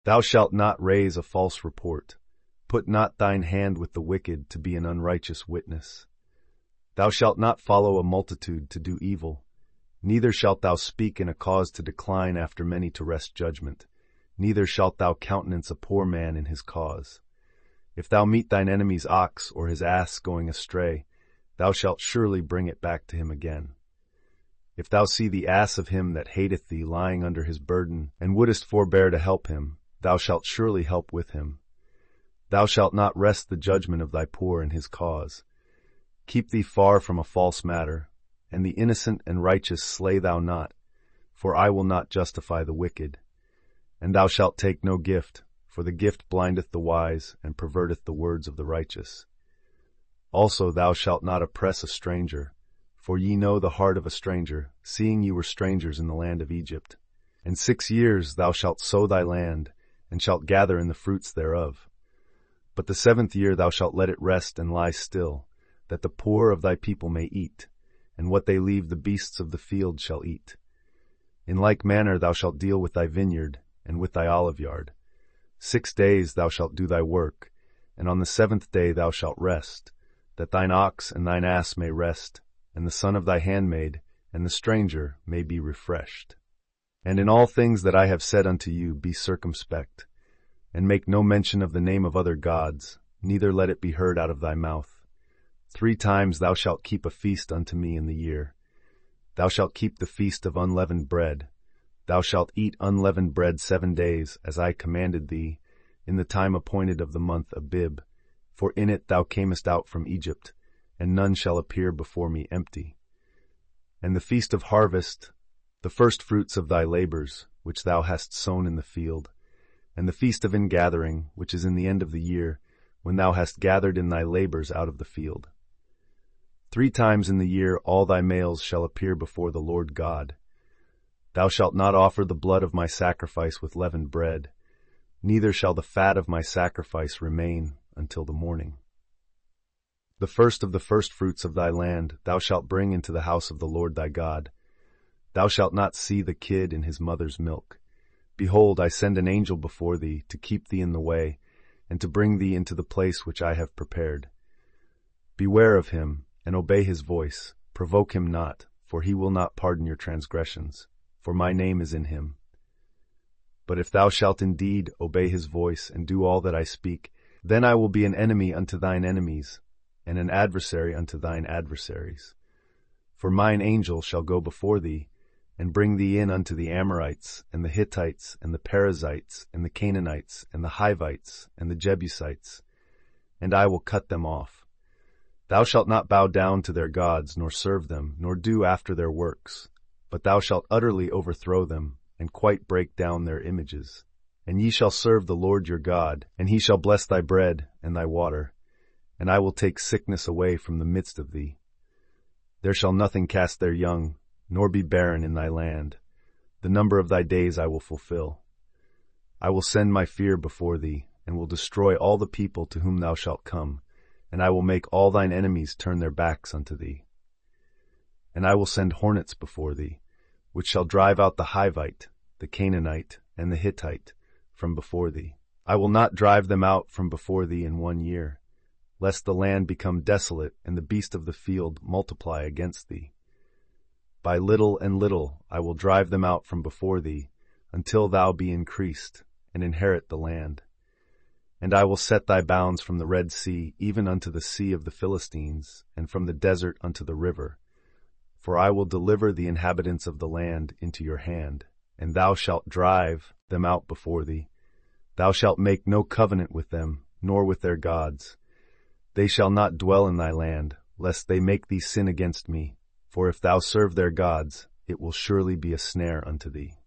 Thou shalt not raise a false report. Put not thine hand with the wicked to be an unrighteous witness. Thou shalt not follow a multitude to do evil. Neither shalt thou speak in a cause to decline after many to wrest judgment. Neither shalt thou countenance a poor man in his cause. If thou meet thine enemy's ox or his ass going astray, thou shalt surely bring it back to him again. If thou see the ass of him that hateth thee lying under his burden, and wouldest forbear to help him, thou shalt surely help with him. Thou shalt not wrest the judgment of thy poor in his cause. Keep thee far from a false matter, and the innocent and righteous slay thou not, for I will not justify the wicked. And thou shalt take no gift, for the gift blindeth the wise, and perverteth the words of the righteous. Also thou shalt not oppress a stranger, for ye know the heart of a stranger, seeing ye were strangers in the land of Egypt. And 6 years thou shalt sow thy land, and shalt gather in the fruits thereof. But the 7th year thou shalt let it rest and lie still, that the poor of thy people may eat, and what they leave the beasts of the field shall eat. In like manner thou shalt deal with thy vineyard, and with thy oliveyard. 6 days thou shalt do thy work, and on the 7th day thou shalt rest, that thine ox and thine ass may rest, and the son of thy handmaid, and the stranger may be refreshed. And in all things that I have said unto you be circumspect, and make no mention of the name of other gods, neither let it be heard out of thy mouth. 3 times thou shalt keep a feast unto me in the year. Thou shalt keep the feast of unleavened bread. Thou shalt eat unleavened bread 7 days, as I commanded thee, in the time appointed of the month Abib, for in it thou camest out from Egypt, and none shall appear before me empty. And the feast of harvest, the first fruits of thy labors, which thou hast sown in the field, and the feast of ingathering, which is in the end of the year, when thou hast gathered in thy labors out of the field. 3 times in the year all thy males shall appear before the Lord God. Thou shalt not offer the blood of my sacrifice with leavened bread, neither shall the fat of my sacrifice remain until the morning. The first of the firstfruits of thy land thou shalt bring into the house of the Lord thy God. Thou shalt not see the kid in his mother's milk. Behold, I send an angel before thee to keep thee in the way, and to bring thee into the place which I have prepared. Beware of him, and obey his voice. Provoke him not, for he will not pardon your transgressions, for my name is in him. But if thou shalt indeed obey his voice, and do all that I speak, then I will be an enemy unto thine enemies, and an adversary unto thine adversaries. For mine angel shall go before thee, and bring thee in unto the Amorites, and the Hittites, and the Perizzites, and the Canaanites, and the Hivites, and the Jebusites, and I will cut them off. Thou shalt not bow down to their gods, nor serve them, nor do after their works, but thou shalt utterly overthrow them, and quite break down their images. And ye shall serve the Lord your God, and he shall bless thy bread and thy water, and I will take sickness away from the midst of thee. There shall nothing cast their young, nor be barren in thy land. The number of thy days I will fulfill. I will send my fear before thee, and will destroy all the people to whom thou shalt come, and I will make all thine enemies turn their backs unto thee. And I will send hornets before thee, which shall drive out the Hivite, the Canaanite, and the Hittite from before thee. I will not drive them out from before thee in 1 year, lest the land become desolate and the beast of the field multiply against thee. By little and little I will drive them out from before thee, until thou be increased, and inherit the land. And I will set thy bounds from the Red Sea even unto the sea of the Philistines, and from the desert unto the river. For I will deliver the inhabitants of the land into your hand, and thou shalt drive them out before thee. Thou shalt make no covenant with them, nor with their gods. They shall not dwell in thy land, lest they make thee sin against me. For if thou serve their gods, it will surely be a snare unto thee.